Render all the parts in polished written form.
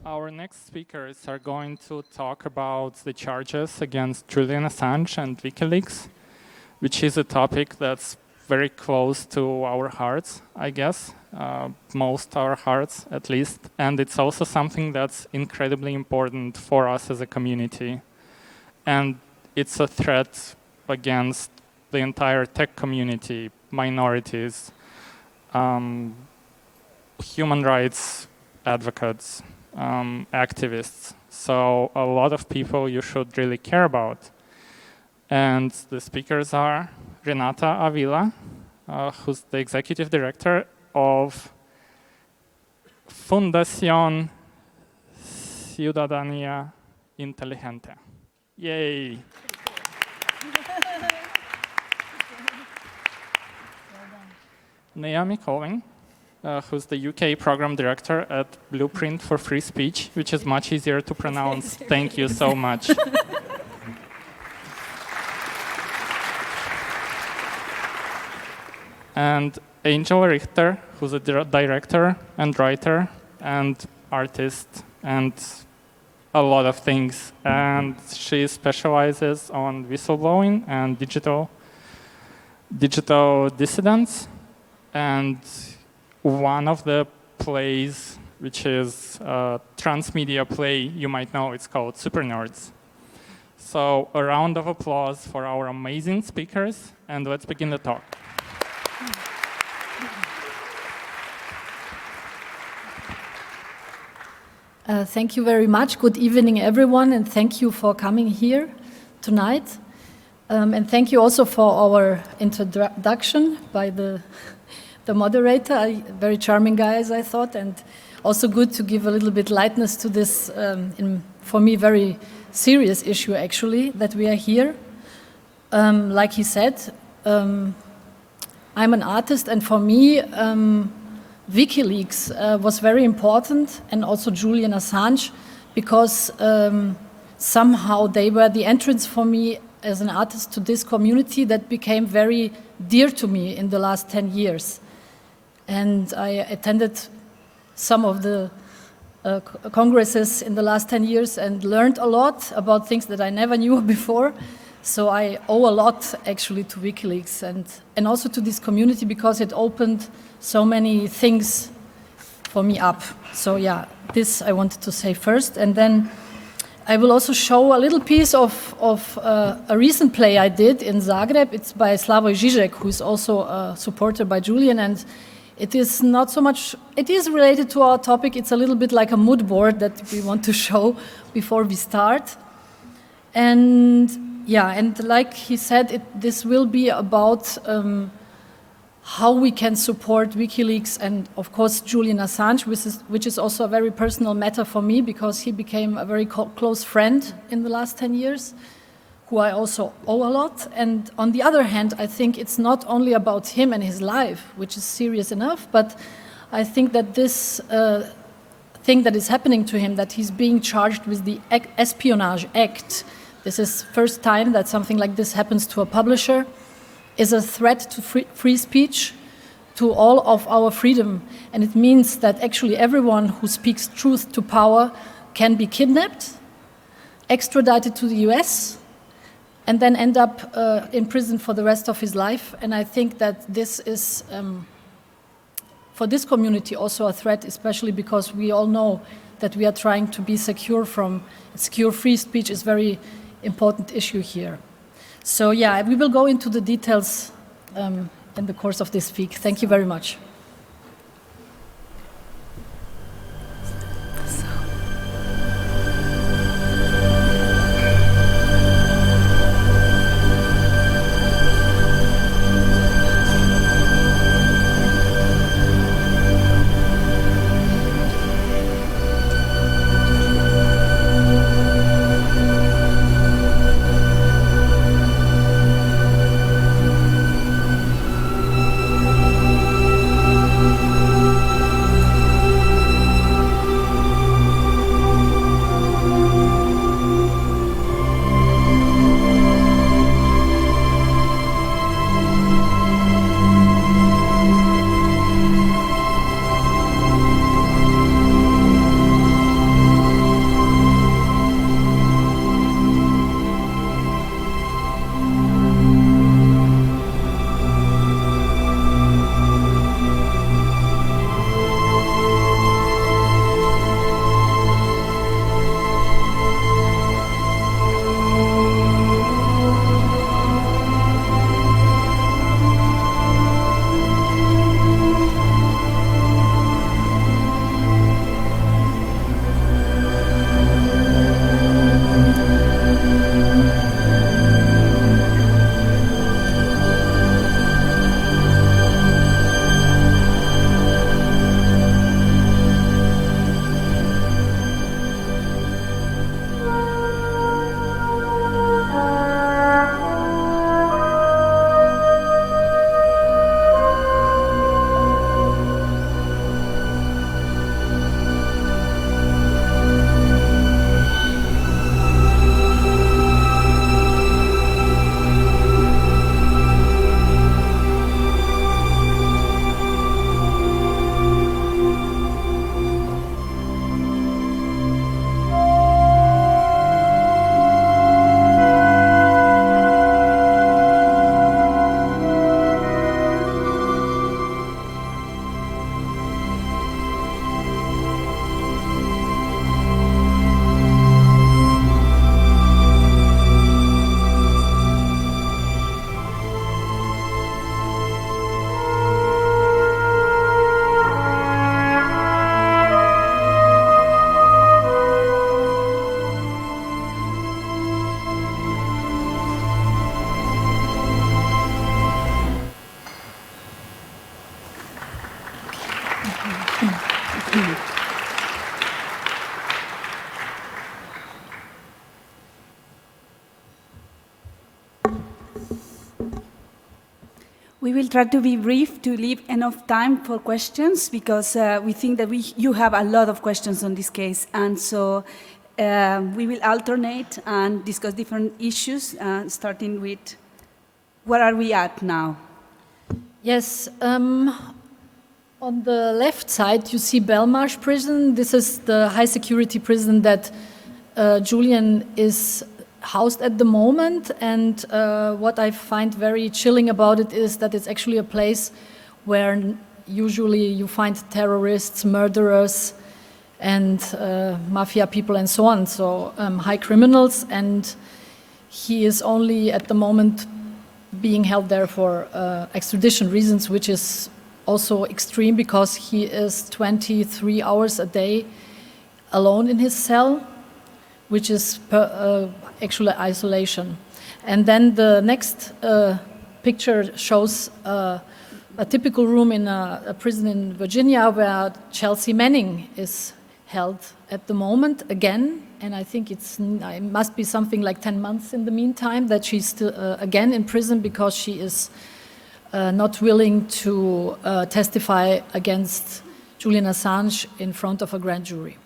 Our next speakers are going to talk about the charges against Julian Assange and WikiLeaks, which is a topic that's very close to our hearts, I guess, most our hearts at least. And it's also something that's incredibly important for us as a community. And it's a threat against the entire tech community, minorities, human rights advocates, activists. So a lot of people you should really care about. And the speakers are Renata Avila, who's the executive director of Fundación Ciudadanía Inteligente. Yay! Naomi Colvin, who's the UK program director at Blueprint for Free Speech, which is much easier to pronounce. Thank you so much. And Angel Richter, who's a director and writer and artist and a lot of things. And she specializes on whistleblowing and digital dissidents. And one of the plays, which is a transmedia play, you might know, it's called Super Nerds. So a round of applause for our amazing speakers, and let's begin the talk. Thank you very much. Good evening, everyone, and thank you for coming here tonight. And thank you also for our introduction by the moderator, a very charming guy, as I thought, and also good to give a little bit lightness to this, for me, very serious issue, actually, that we are here. Like he said, I'm an artist, and for me, WikiLeaks was very important, and also Julian Assange, because somehow they were the entrance for me as an artist to this community that became very dear to me in the last 10 years. And I attended some of the congresses in the last 10 years and learned a lot about things that I never knew before. So I owe a lot, actually, to WikiLeaks and also to this community, because it opened so many things for me up. So yeah, this I wanted to say first. And then I will also show a little piece of a recent play I did in Zagreb. It's by Slavoj Žižek, who is also a supporter by Julian. And it is not so much, it is related to our topic. It's a little bit like a mood board that we want to show before we start. And yeah, and like he said, this will be about how we can support WikiLeaks and, of course, Julian Assange, which is also a very personal matter for me, because he became a very close friend in the last 10 years, who I also owe a lot. And on the other hand, I think it's not only about him and his life, which is serious enough, but I think that this thing that is happening to him, that he's being charged with the Espionage Act, this is the first time that something like this happens to a publisher, is a threat to free speech, to all of our freedom. And it means that actually everyone who speaks truth to power can be kidnapped, extradited to the US, and then end up in prison for the rest of his life. And I think that this is, for this community, also a threat, especially because we all know that we are trying to be secure free speech is a very important issue here. So yeah, we will go into the details in the course of this speak. Thank you very much. We will try to be brief to leave enough time for questions because we think that you have a lot of questions on this case. And so we will alternate and discuss different issues, starting with where are we at now? Yes, on the left side you see Belmarsh prison. This is the high security prison that Julian is housed at the moment, and what I find very chilling about it is that it's actually a place where usually you find terrorists, murderers, and mafia people and so on, so high criminals, and he is only at the moment being held there for extradition reasons, which is also extreme because he is 23 hours a day alone in his cell, which is actually isolation. And then the next picture shows a typical room in a prison in Virginia where Chelsea Manning is held at the moment again, and I think it must be something like 10 months in the meantime that she's still again in prison because she is not willing to testify against Julian Assange in front of a grand jury.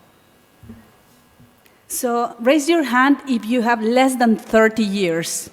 So raise your hand if you have less than 30 years.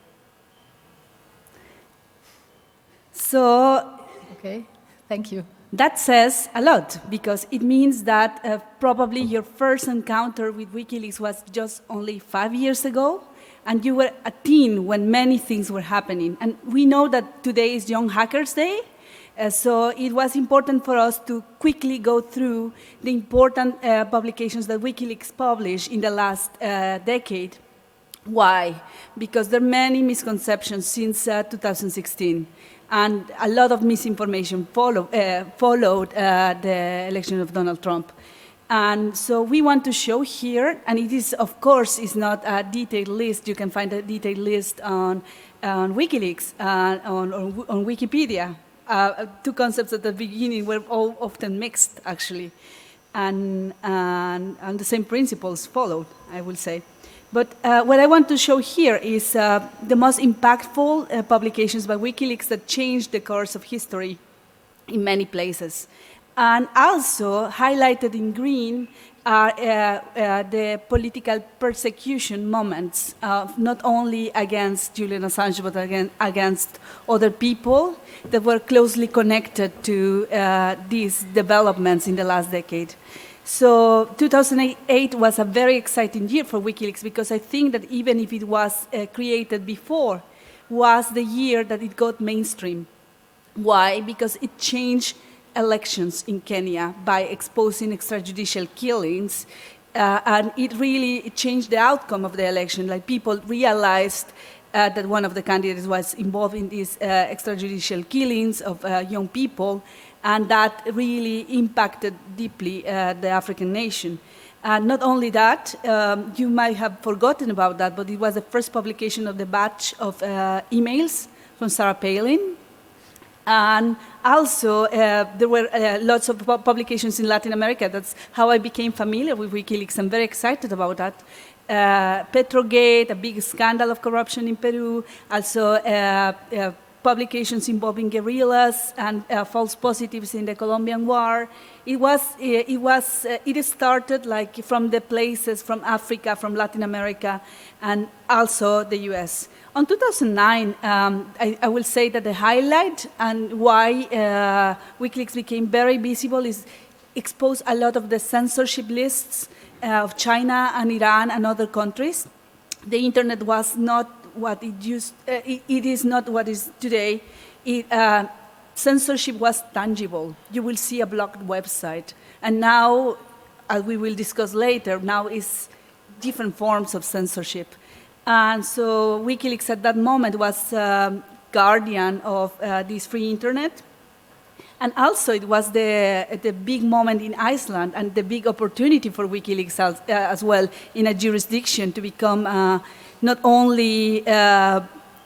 So okay, thank you. That says a lot because it means that probably your first encounter with WikiLeaks was just only 5 years ago, and you were a teen when many things were happening. And we know that today is Young Hackers Day, so it was important for us to quickly go through the important publications that WikiLeaks published in the last decade. Why? Because there are many misconceptions since 2016. And a lot of misinformation followed the election of Donald Trump. And so we want to show here, and it is, of course, is not a detailed list. You can find a detailed list on WikiLeaks, on Wikipedia. Two concepts at the beginning were all often mixed, actually. And the same principles followed, I will say. But what I want to show here is the most impactful publications by WikiLeaks that changed the course of history in many places. And also highlighted in green are the political persecution moments, not only against Julian Assange, but against other people that were closely connected to these developments in the last decade. So 2008 was a very exciting year for WikiLeaks because I think that even if it was created before, was the year that it got mainstream. Why? Because it changed elections in Kenya by exposing extrajudicial killings, and it really changed the outcome of the election. Like people realized that one of the candidates was involved in these extrajudicial killings of young people, and that really impacted deeply the African nation. And not only that, you might have forgotten about that, but it was the first publication of the batch of emails from Sarah Palin. And also, there were lots of publications in Latin America. That's how I became familiar with WikiLeaks. I'm very excited about that. Petrogate, a big scandal of corruption in Peru, also publications involving guerrillas and false positives in the Colombian War. It started like from the places from Africa, from Latin America, and also the US. On 2009, I will say that the highlight and why WikiLeaks became very visible is expose a lot of the censorship lists of China and Iran and other countries. The internet was not what it used. It is not what is today. Censorship was tangible. You will see a blocked website, and now, as we will discuss later, now is different forms of censorship. And so WikiLeaks at that moment was guardian of this free internet. And also it was the big moment in Iceland and the big opportunity for WikiLeaks as well in a jurisdiction to become not only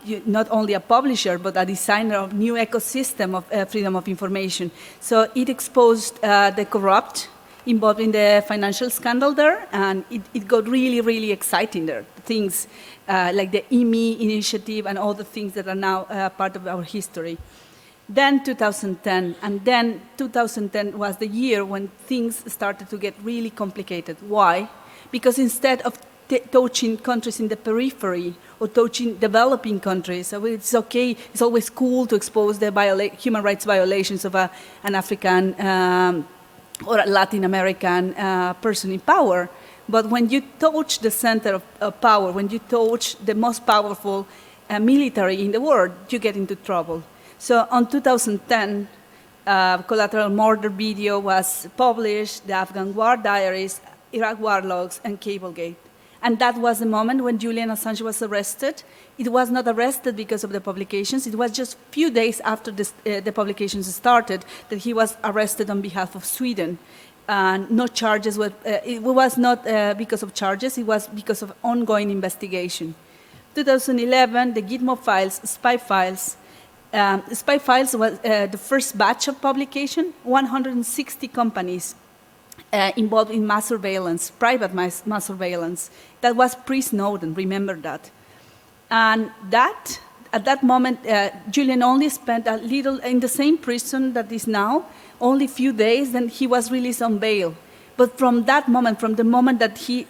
not only a publisher, but a designer of new ecosystem of freedom of information. So it exposed the corrupt involved in the financial scandal there, and it got really, really exciting there. Things like the EME initiative and all the things that are now part of our history. Then 2010, and then 2010 was the year when things started to get really complicated. Why? Because instead of touching countries in the periphery or touching developing countries, so it's okay, it's always cool to expose the human rights violations of an African or a Latin American person in power. But when you touch the center of power, when you touch the most powerful military in the world, you get into trouble. So on 2010, Collateral Murder video was published, the Afghan War Diaries, Iraq War Logs, and Cablegate. And that was the moment when Julian Assange was arrested. It was not arrested because of the publications. It was just a few days after the publications started that he was arrested on behalf of Sweden. No charges were, it was not because of charges, it was because of ongoing investigation. 2011, the Gitmo files, spy files. Spy files was the first batch of publication, 160 companies involved in mass surveillance, private mass surveillance. That was pre-Snowden, remember that. And that, at that moment, Julian only spent a little in the same prison that is now, only a few days, then he was released on bail. But from that moment, from the moment that he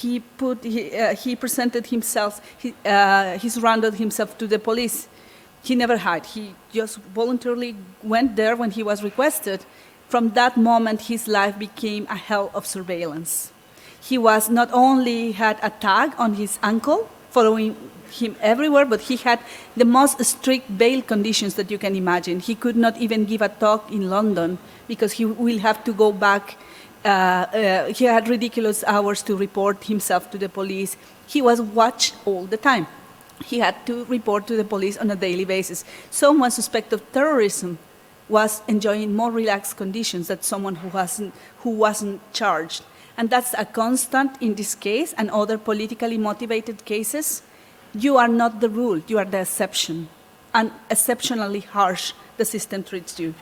presented himself, he surrendered himself to the police, he never hid. He just voluntarily went there when he was requested. From that moment, his life became a hell of surveillance. He was not only had a tag on his ankle, following him everywhere, but he had the most strict bail conditions that you can imagine. He could not even give a talk in London because he will have to go back. He had ridiculous hours to report himself to the police. He was watched all the time. He had to report to the police on a daily basis. Someone suspected of terrorism was enjoying more relaxed conditions than someone who wasn't charged. And that's a constant in this case and other politically motivated cases. You are not the rule, you are the exception. And exceptionally harsh, the system treats you.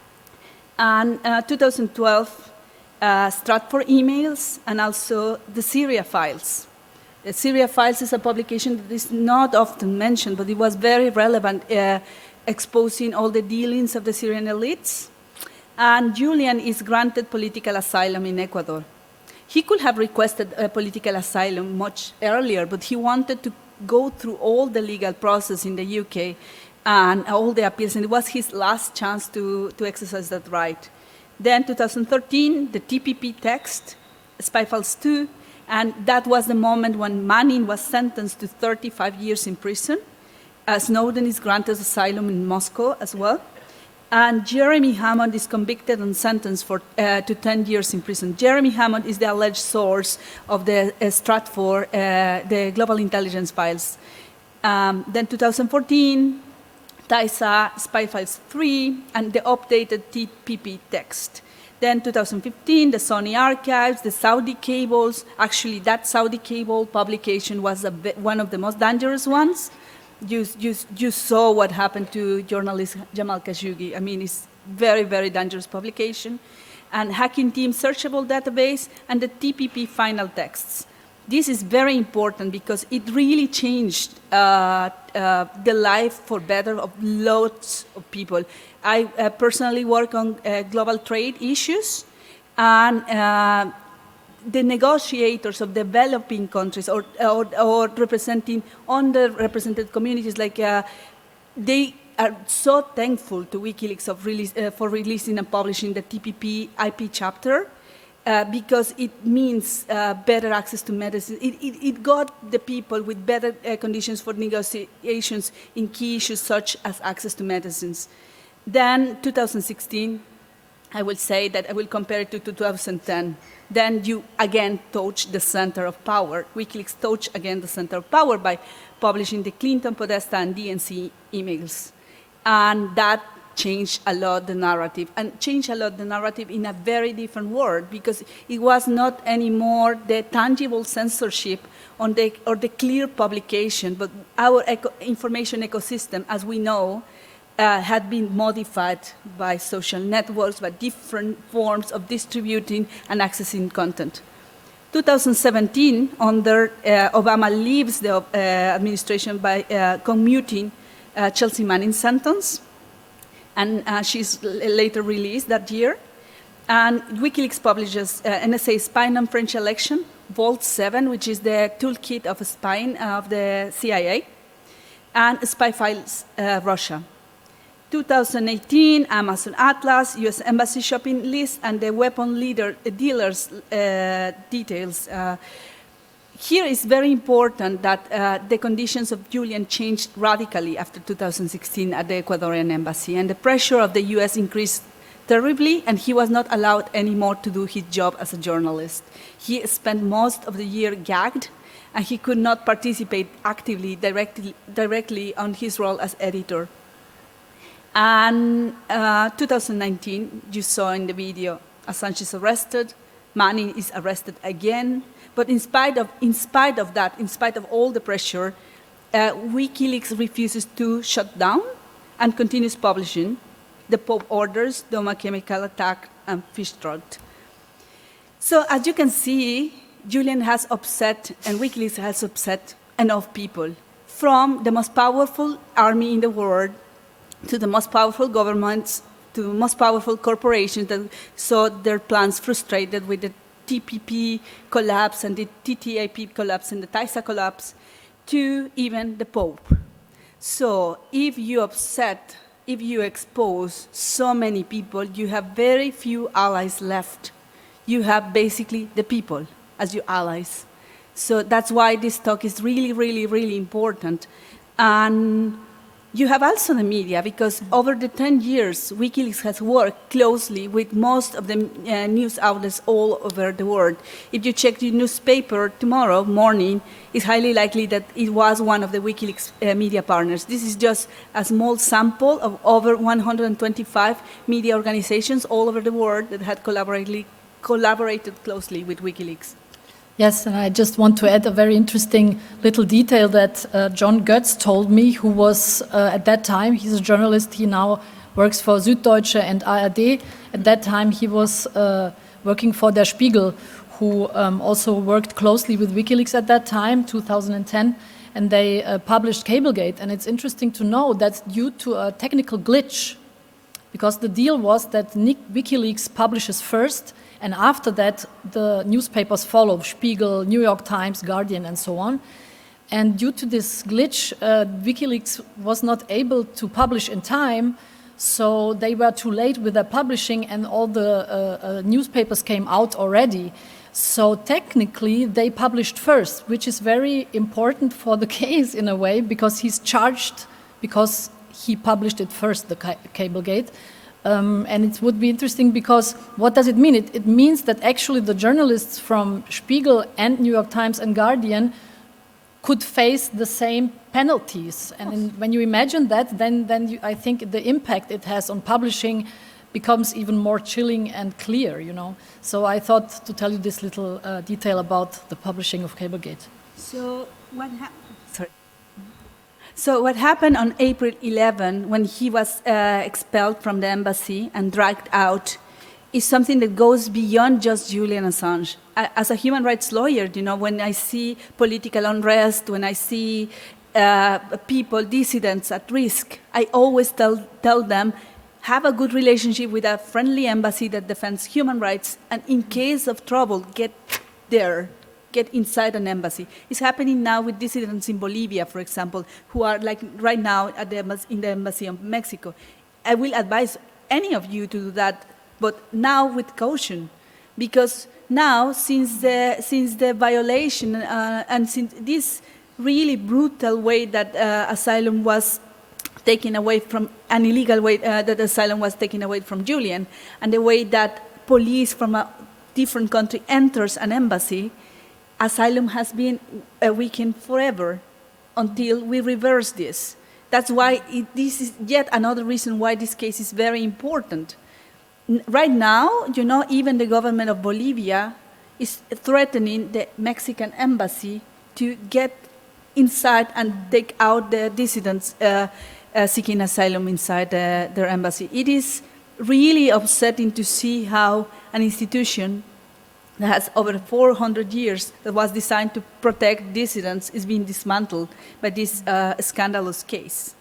And 2012, Stratford emails and also the Syria files. The Syria files is a publication that is not often mentioned, but it was very relevant, exposing all the dealings of the Syrian elites. And Julian is granted political asylum in Ecuador. He could have requested a political asylum much earlier, but he wanted to go through all the legal process in the UK and all the appeals, and it was his last chance to exercise that right. Then 2013, the TPP text, Spy Files 2, and that was the moment when Manning was sentenced to 35 years in prison. Snowden is granted asylum in Moscow as well. And Jeremy Hammond is convicted and sentenced to 10 years in prison. Jeremy Hammond is the alleged source of the Stratford, the global intelligence files. Then 2014, TISA, Spy Files 3, and the updated TPP text. Then 2015, the Sony archives, the Saudi cables. Actually, that Saudi cable publication was one of the most dangerous ones. You saw what happened to journalist Jamal Khashoggi. I mean, it's very, very dangerous publication. And Hacking Team searchable database and the TPP final texts. This is very important because it really changed the life for better of lots of people. I personally work on global trade issues, and the negotiators of developing countries or representing underrepresented communities, like they are so thankful to WikiLeaks for releasing and publishing the TPP IP chapter because it means better access to medicine. It got the people with better conditions for negotiations in key issues such as access to medicines. Then 2016, I will say that I will compare it to 2010. Then you again touch the center of power. WikiLeaks touched again the center of power by publishing the Clinton, Podesta, and DNC emails. And that changed a lot the narrative, and changed a lot the narrative in a very different word, because it was not anymore the tangible censorship or the clear publication, but our information ecosystem, as we know, had been modified by social networks, by different forms of distributing and accessing content. 2017, under Obama leaves the administration by commuting Chelsea Manning's sentence, and she's later released that year. And WikiLeaks publishes NSA spying on French election, Vault 7, which is the toolkit of spying of the CIA, and Spy Files Russia. 2018, Amazon Atlas, U.S. Embassy shopping list, and the weapon dealers details. Here is very important that the conditions of Julian changed radically after 2016 at the Ecuadorian embassy, and the pressure of the U.S. increased terribly, and he was not allowed anymore to do his job as a journalist. He spent most of the year gagged, and he could not participate actively, directly on his role as editor. And 2019, you saw in the video, Assange is arrested, Manning is arrested again. But in spite of that, in spite of all the pressure, WikiLeaks refuses to shut down and continues publishing the Pope orders, Doma chemical attack, and Fish Truck. So as you can see, Julian has upset, and WikiLeaks has upset enough people, from the most powerful army in the world to the most powerful governments, to the most powerful corporations that saw their plans frustrated with the TPP collapse and the TTIP collapse and the TISA collapse, to even the Pope. So if you upset, if you expose so many people, you have very few allies left. You have basically the people as your allies. So that's why this talk is really, really, really important. And you have also the media, because over the 10 years, WikiLeaks has worked closely with most of the news outlets all over the world. If you check the newspaper tomorrow morning, it's highly likely that it was one of the WikiLeaks media partners. This is just a small sample of over 125 media organizations all over the world that had collaborated closely with WikiLeaks. Yes, and I just want to add a very interesting little detail that John Götz told me, who was at that time, he's a journalist, he now works for Süddeutsche and ARD. At that time he was working for Der Spiegel, who also worked closely with WikiLeaks at that time, 2010, and they published Cablegate. And it's interesting to know that due to a technical glitch, because the deal was that WikiLeaks publishes first, and after that, the newspapers follow, Spiegel, New York Times, Guardian, and so on. And due to this glitch, WikiLeaks was not able to publish in time, so they were too late with their publishing, and all the newspapers came out already. So technically, they published first, which is very important for the case in a way, because he's charged because he published it first, the Cablegate. And it would be interesting, because what does it mean? It means that actually the journalists from Spiegel and New York Times and Guardian could face the same penalties. And when you imagine that, then I think the impact it has on publishing becomes even more chilling and clear, you know. So I thought to tell you this little detail about the publishing of Cablegate. So what happened on April 11, when he was expelled from the embassy and dragged out, is something that goes beyond just Julian Assange. As a human rights lawyer, you know, when I see political unrest, when I see people, dissidents at risk, I always tell them, have a good relationship with a friendly embassy that defends human rights, and in case of trouble, get there. Get inside an embassy. It's happening now with dissidents in Bolivia, for example, who are like right now at in the embassy of Mexico. I will advise any of you to do that, but now with caution, because now since the violation and since this really brutal way that asylum was taken away from, an illegal way that asylum was taken away from Julian, and the way that police from a different country enters an embassy, asylum has been weakened forever until we reverse this. That's why this is yet another reason why this case is very important. Right now, even the government of Bolivia is threatening the Mexican embassy to get inside and take out the dissidents seeking asylum inside their embassy. It is really upsetting to see how an institution that has over 400 years, that was designed to protect dissidents, is being dismantled by this scandalous case.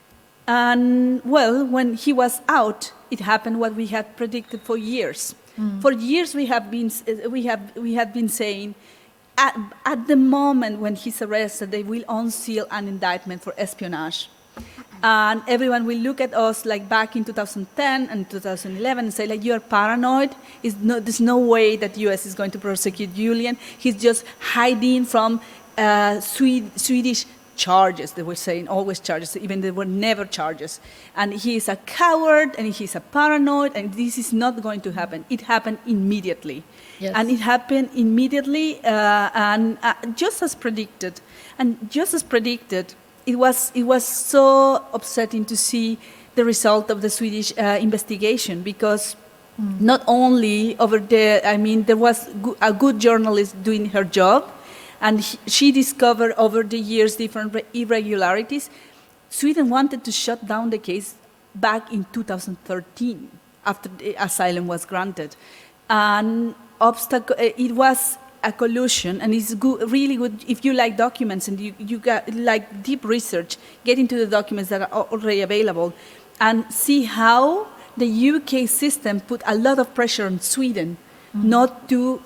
And well, when he was out, it happened what we had predicted for years. For years, we have been saying, at the moment when he's arrested, they will unseal an indictment for espionage. And everyone will look at us like back in 2010 and 2011 and say, like, you're paranoid. There's no way that the U.S. is going to prosecute Julian. He's just hiding from Swedish charges. They were saying always charges, even they were never charges. And he is a coward and he's a paranoid, and this is not going to happen. It happened immediately. Yes. And it happened immediately and just as predicted. And just as predicted, it was so upsetting to see the result of the Swedish investigation, because not only over there, there was a good journalist doing her job, and she discovered over the years different irregularities. Sweden wanted to shut down the case back in 2013 after the asylum was granted. And it was a collusion, and it's good, really good if you like documents and you got like deep research, get into the documents that are already available and see how the UK system put a lot of pressure on Sweden not to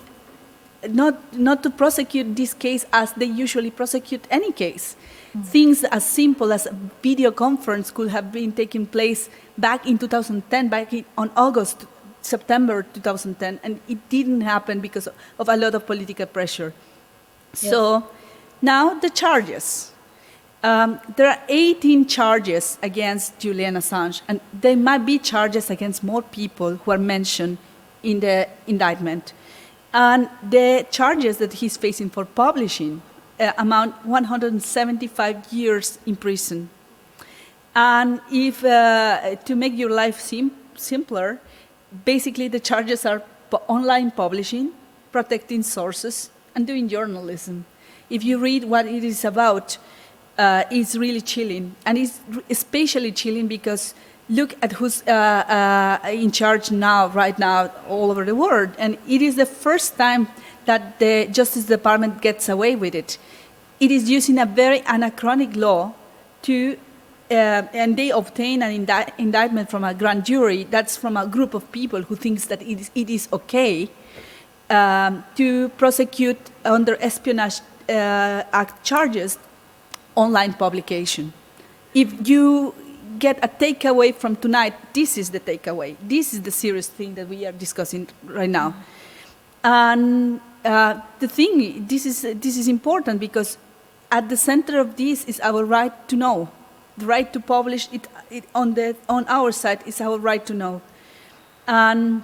prosecute this case as they usually prosecute any case. Things as simple as a video conference could have been taking place back in 2010, on September 2010, and it didn't happen because of a lot of political pressure. Yes. So now the charges. There are 18 charges against Julian Assange, and there might be charges against more people who are mentioned in the indictment. And the charges that he's facing for publishing amount 175 years in prison. And if to make your life simpler, basically the charges are online publishing, protecting sources, and doing journalism. If you read what it is about, it's really chilling. And it's especially chilling because look at who's in charge now, right now, all over the world. And it is the first time that the Justice Department gets away with it. It is using a very anachronic law to, and they obtain an indictment from a grand jury. That's from a group of people who thinks that it is okay to prosecute under Espionage Act charges online publication. If you get a takeaway from tonight, this is the takeaway. This is the serious thing that we are discussing right now. And the thing, this is important because at the center of this is our right to know. The right to publish it on our side is our right to know. And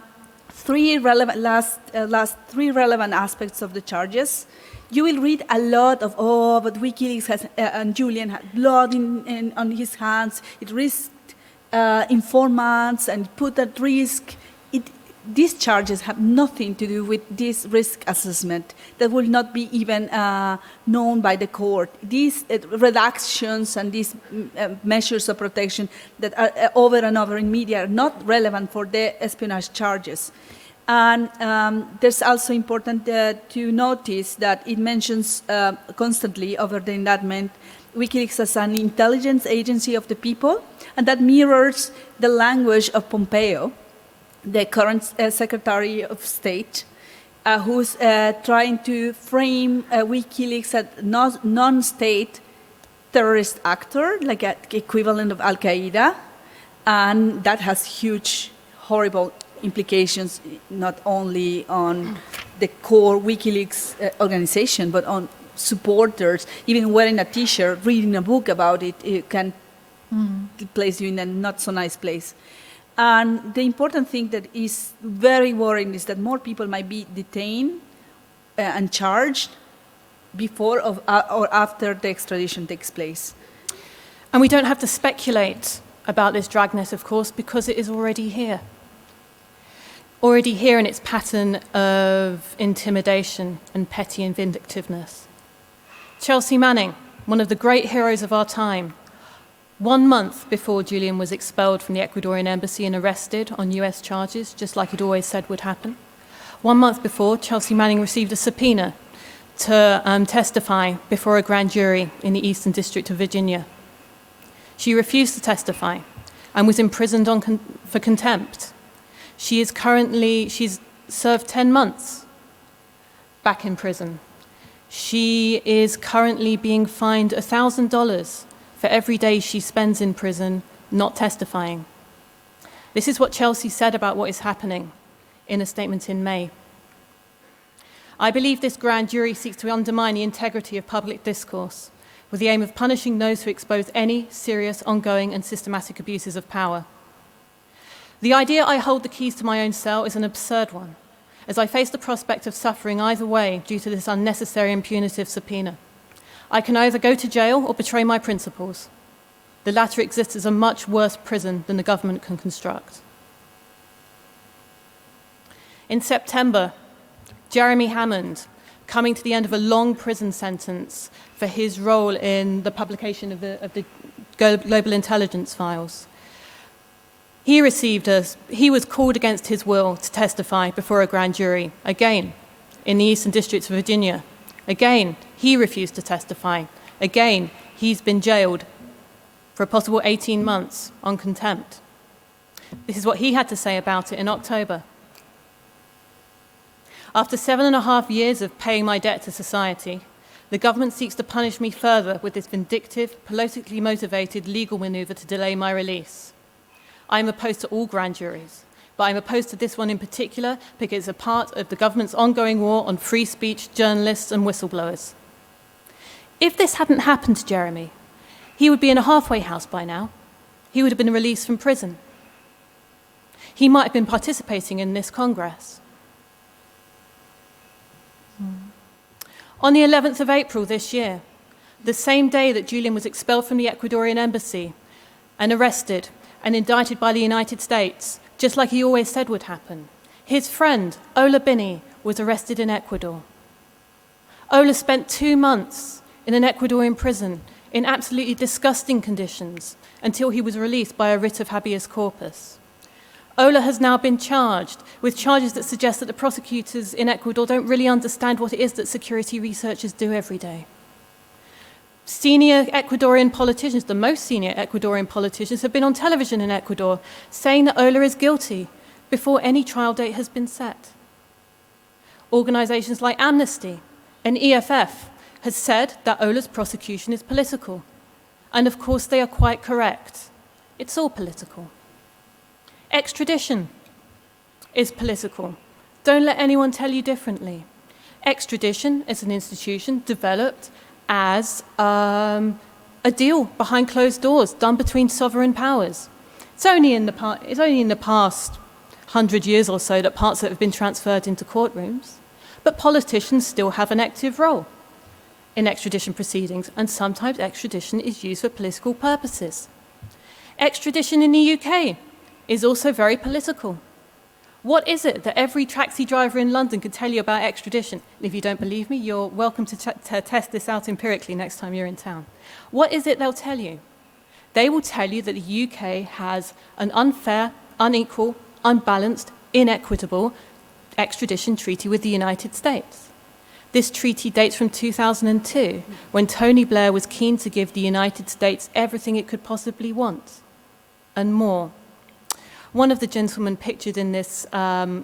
last three relevant aspects of the charges. You will read a lot of, but WikiLeaks has, and Julian had blood on his hands. It risked informants and put at risk. These charges have nothing to do with this risk assessment that will not be even known by the court. These reductions and these measures of protection that are over and over in media are not relevant for the espionage charges. And there's also important to notice that it mentions constantly over the indictment WikiLeaks as an intelligence agency of the people, and that mirrors the language of Pompeo, the current Secretary of State, who's trying to frame WikiLeaks as a non-state terrorist actor, like an equivalent of Al-Qaeda, and that has huge, horrible implications not only on the core WikiLeaks organization, but on supporters. Even wearing a T-shirt, reading a book about it, it can place you in a not so nice place. And the important thing that is very worrying is that more people might be detained and charged before or after the extradition takes place. And we don't have to speculate about this dragnet, of course, because it is already here. Already here in its pattern of intimidation and petty and vindictiveness. Chelsea Manning, one of the great heroes of our time, 1 month before Julian was expelled from the Ecuadorian embassy and arrested on US charges, just like he'd always said would happen. 1 month before, Chelsea Manning received a subpoena to testify before a grand jury in the Eastern District of Virginia. She refused to testify and was imprisoned for contempt. She's served 10 months back in prison. She is currently being fined $1,000 for every day she spends in prison not testifying. This is what Chelsea said about what is happening in a statement in May. I believe this grand jury seeks to undermine the integrity of public discourse with the aim of punishing those who expose any serious, ongoing, and systematic abuses of power. The idea I hold the keys to my own cell is an absurd one, as I face the prospect of suffering either way due to this unnecessary and punitive subpoena. I can either go to jail or betray my principles. The latter exists as a much worse prison than the government can construct. In September, Jeremy Hammond, coming to the end of a long prison sentence for his role in the publication of the Global Intelligence files, he was called against his will to testify before a grand jury, again, in the Eastern District of Virginia. Again, he refused to testify. Again, he's been jailed for a possible 18 months on contempt. This is what he had to say about it in October. After 7.5 years of paying my debt to society, the government seeks to punish me further with this vindictive, politically motivated legal maneuver to delay my release. I am opposed to all grand juries, but I'm opposed to this one in particular because it's a part of the government's ongoing war on free speech, journalists, and whistleblowers. If this hadn't happened to Jeremy, he would be in a halfway house by now. He would have been released from prison. He might have been participating in this Congress. On the 11th of April this year, the same day that Julian was expelled from the Ecuadorian embassy and arrested and indicted by the United States, just like he always said would happen, his friend, Ola Bini, was arrested in Ecuador. Ola spent 2 months in an Ecuadorian prison in absolutely disgusting conditions until he was released by a writ of habeas corpus. Ola has now been charged with charges that suggest that the prosecutors in Ecuador don't really understand what it is that security researchers do every day. Senior Ecuadorian politicians, the most senior Ecuadorian politicians, have been on television in Ecuador saying that Ola is guilty before any trial date has been set. Organizations like Amnesty and EFF has said that Ola's prosecution is political. And of course they are quite correct. It's all political. Extradition is political. Don't let anyone tell you differently. Extradition is an institution developed as a deal behind closed doors done between sovereign powers. It's only in the past 100 years or so that parts of it have been transferred into courtrooms, but politicians still have an active role in extradition proceedings, and sometimes extradition is used for political purposes. Extradition in the UK is also very political. What is it that every taxi driver in London can tell you about extradition? And if you don't believe me, you're welcome to test this out empirically next time you're in town. What is it they'll tell you? They will tell you that the UK has an unfair, unequal, unbalanced, inequitable extradition treaty with the United States. This treaty dates from 2002, when Tony Blair was keen to give the United States everything it could possibly want, and more. One of the gentlemen pictured in this slide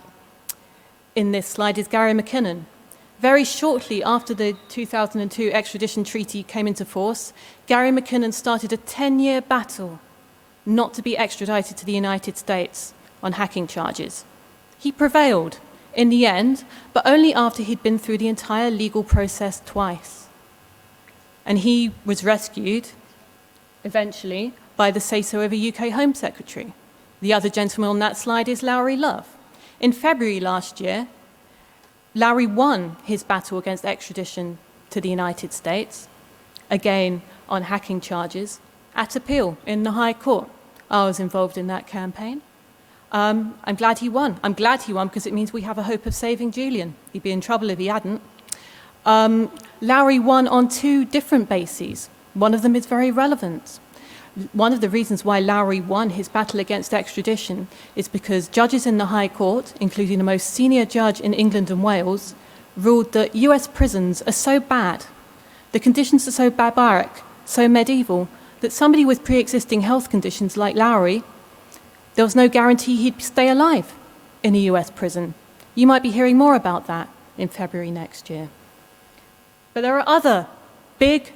is Gary McKinnon. Very shortly after the 2002 extradition treaty came into force, Gary McKinnon started a 10-year battle not to be extradited to the United States on hacking charges. He prevailed in the end, but only after he'd been through the entire legal process twice. And he was rescued, eventually, by the say-so of a UK Home Secretary. The other gentleman on that slide is Lowry Love. In February last year, Lowry won his battle against extradition to the United States, again on hacking charges, at appeal in the High Court. I was involved in that campaign. I'm glad he won. I'm glad he won because it means we have a hope of saving Julian. He'd be in trouble if he hadn't. Lowry won on two different bases. One of them is very relevant. One of the reasons why Lowry won his battle against extradition is because judges in the High Court, including the most senior judge in England and Wales, ruled that US prisons are so bad, the conditions are so barbaric, so medieval, that somebody with pre-existing health conditions like Lowry, there was no guarantee he'd stay alive in a US prison. You might be hearing more about that in February next year. But there are other big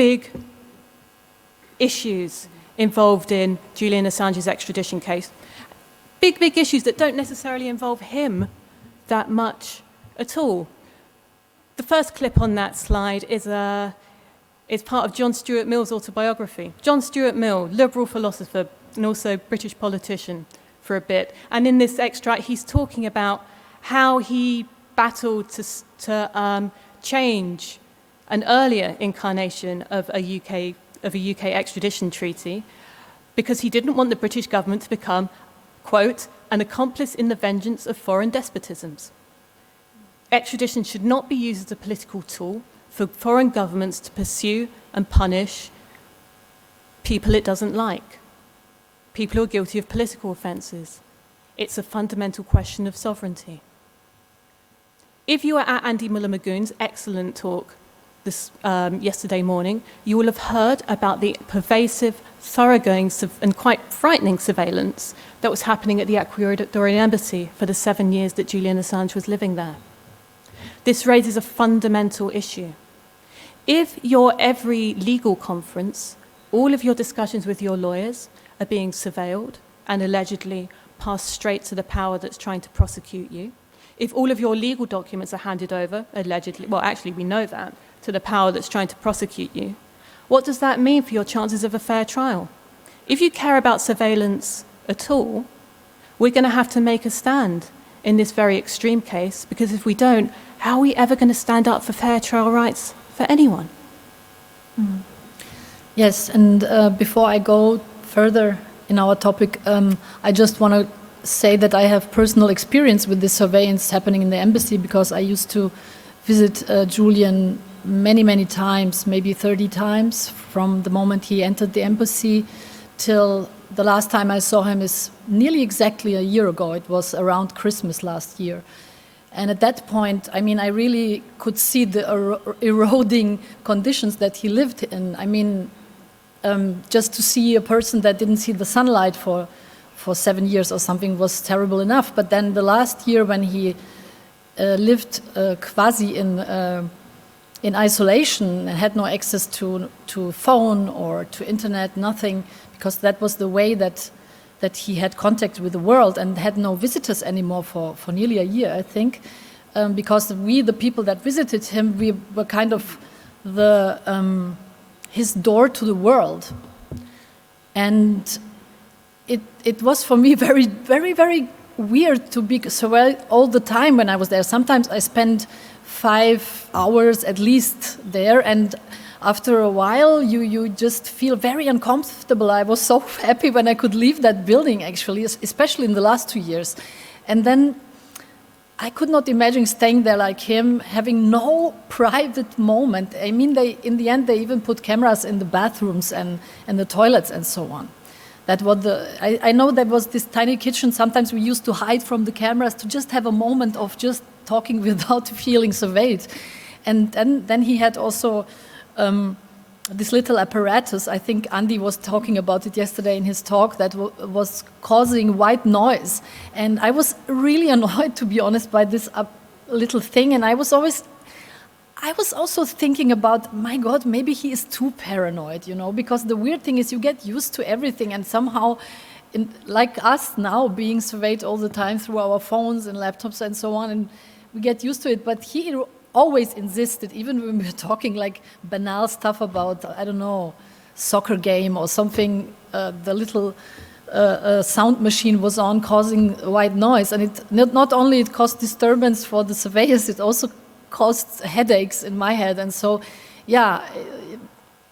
issues involved in Julian Assange's extradition case. Big issues that don't necessarily involve him that much at all. The first clip on that slide is part of John Stuart Mill's autobiography. John Stuart Mill, liberal philosopher and also British politician for a bit. And in this extract, he's talking about how he battled to change an earlier incarnation of a UK extradition treaty because he didn't want the British government to become, quote, an accomplice in the vengeance of foreign despotisms. Extradition should not be used as a political tool for foreign governments to pursue and punish people it doesn't like, people who are guilty of political offences. It's a fundamental question of sovereignty. If you were at Andy Muller-Magoon's excellent talk this yesterday morning, you will have heard about the pervasive, thoroughgoing and quite frightening surveillance that was happening at the Ecuadorian embassy for the 7 years that Julian Assange was living there. This raises a fundamental issue. If your every legal conference, all of your discussions with your lawyers are being surveilled and allegedly passed straight to the power that's trying to prosecute you, if all of your legal documents are handed over, allegedly, well, actually, we know that, to the power that's trying to prosecute you, what does that mean for your chances of a fair trial? If you care about surveillance at all, we're going to have to make a stand in this very extreme case, because if we don't, how are we ever going to stand up for fair trial rights for anyone? Mm. Yes, and before I go further in our topic, I just want to say that I have personal experience with this surveillance happening in the embassy, because I used to visit Julian many times, maybe 30 times, from the moment he entered the embassy till the last time I saw him is nearly exactly a year ago. It was around Christmas last year. And at that point, I mean, I really could see the eroding conditions that he lived in. I mean, just to see a person that didn't see the sunlight for 7 years or something was terrible enough. But then the last year when he lived quasi in isolation and had no access to phone or to internet, nothing, because that was the way that he had contact with the world, and had no visitors anymore for nearly a year, I think, because we, the people that visited him, we were kind of his door to the world. And it was for me very weird to be surveilled all the time when I was there. Sometimes I spent 5 hours at least there, and after a while you just feel very uncomfortable. I was so happy when I could leave that building, actually, especially in the last 2 years. And then I could not imagine staying there like him, having no private moment. I mean, in the end they even put cameras in the bathrooms and the toilets and so on. That was I know there was this tiny kitchen. Sometimes we used to hide from the cameras to just have a moment of just talking without feeling surveyed. And then he had also this little apparatus. I think Andy was talking about it yesterday in his talk, that was causing white noise. And I was really annoyed, to be honest, by this little thing. And I was also thinking about, my God, maybe he is too paranoid, because the weird thing is you get used to everything, and somehow, like us now, being surveyed all the time through our phones and laptops and so on, and we get used to it. But he always insisted, even when we were talking like banal stuff about, I don't know, soccer game or something, the little sound machine was on, causing white noise. And it not only it caused disturbance for the surveyors, it also caused headaches in my head. And so, yeah,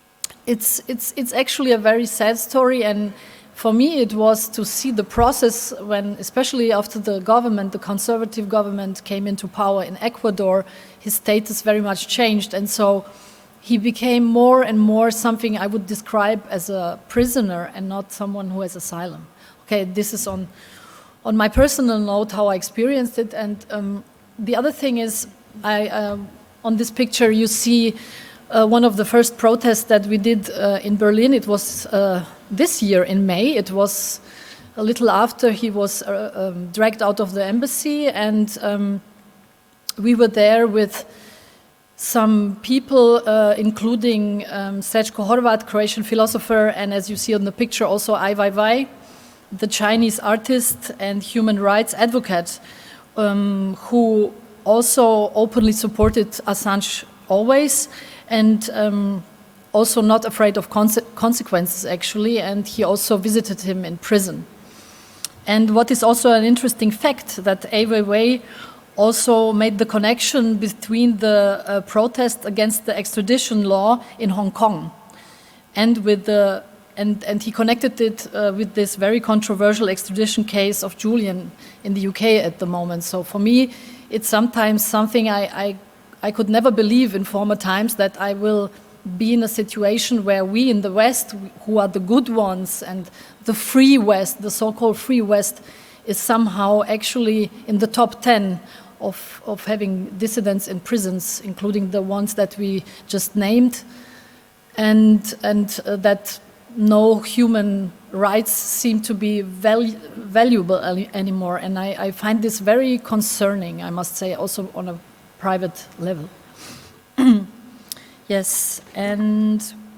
it's actually a very sad story, and for me it was to see the process when, especially after the conservative government came into power in Ecuador, his status very much changed, and so he became more and more something I would describe as a prisoner and not someone who has asylum. Okay, this is on my personal note how I experienced it, and the other thing is, on this picture you see one of the first protests that we did in Berlin. It was this year in May. It was a little after he was dragged out of the embassy, and we were there with some people, including Srećko Horvat, Croatian philosopher, and as you see on the picture, also Ai Weiwei, the Chinese artist and human rights advocate, who also openly supported Assange always, and also not afraid of consequences, actually, and he also visited him in prison. And what is also an interesting fact, that Ai Weiwei also made the connection between the protest against the extradition law in Hong Kong and with and he connected it with this very controversial extradition case of Julian in the UK at the moment. So for me, it's sometimes something I could never believe in former times, that I will be in a situation where we in the West, who are the good ones, and the free West, the so-called free West, is somehow actually in the top 10 of having dissidents in prisons, including the ones that we just named, and that no human rights seem to be valuable anymore. And I find this very concerning, I must say, also on a private level. Yes, and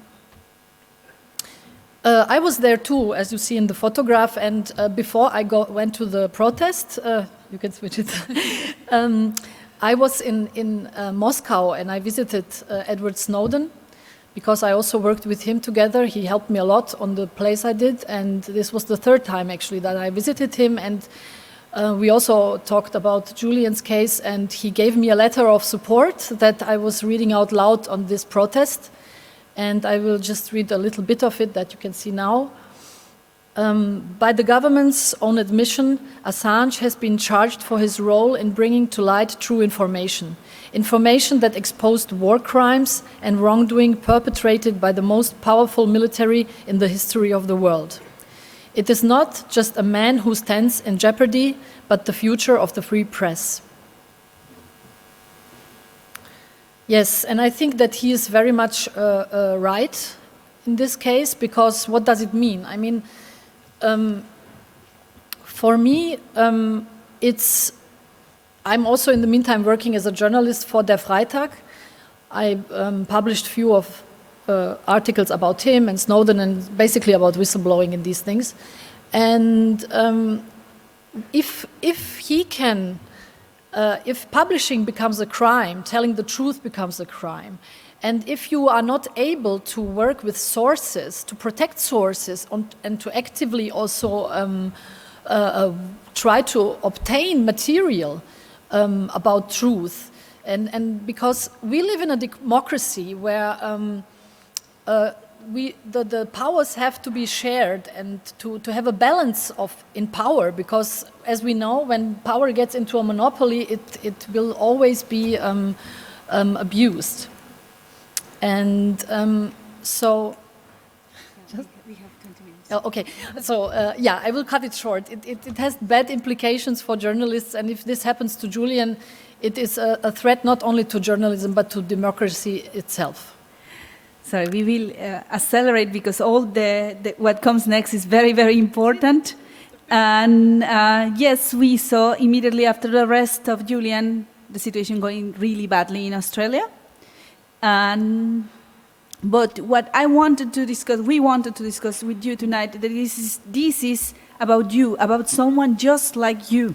I was there too, as you see in the photograph, and before I went to the protest, you can switch it, I was in Moscow, and I visited Edward Snowden, because I also worked with him together. He helped me a lot on the place I did, and this was the third time actually that I visited him, and we also talked about Julian's case, and he gave me a letter of support that I was reading out loud on this protest, and I will just read a little bit of it that you can see now. By the government's own admission, Assange has been charged for his role in bringing to light true information that exposed war crimes and wrongdoing perpetrated by the most powerful military in the history of the world. It is not just a man who stands in jeopardy, but the future of the free press. Yes, and I think that he is very much right in this case, because what does it mean? I mean, for me, I'm also in the meantime working as a journalist for Der Freitag. I published few of articles about him and Snowden, and basically about whistleblowing and these things. And if he can, if publishing becomes a crime, telling the truth becomes a crime, and if you are not able to work with sources, to protect sources, and to actively also try to obtain material about truth, and because we live in a democracy where the powers have to be shared, and to have a balance in power, because as we know, when power gets into a monopoly, it will always be abused. And so... We have 20 minutes. Oh, okay, so yeah, I will cut it short. It has bad implications for journalists, and if this happens to Julian, it is a threat not only to journalism but to democracy itself. So we will accelerate, because all what comes next is very, very important. And yes, we saw immediately after the arrest of Julian the situation going really badly in Australia. But what we wanted to discuss with you tonight, that this is about you, about someone just like you.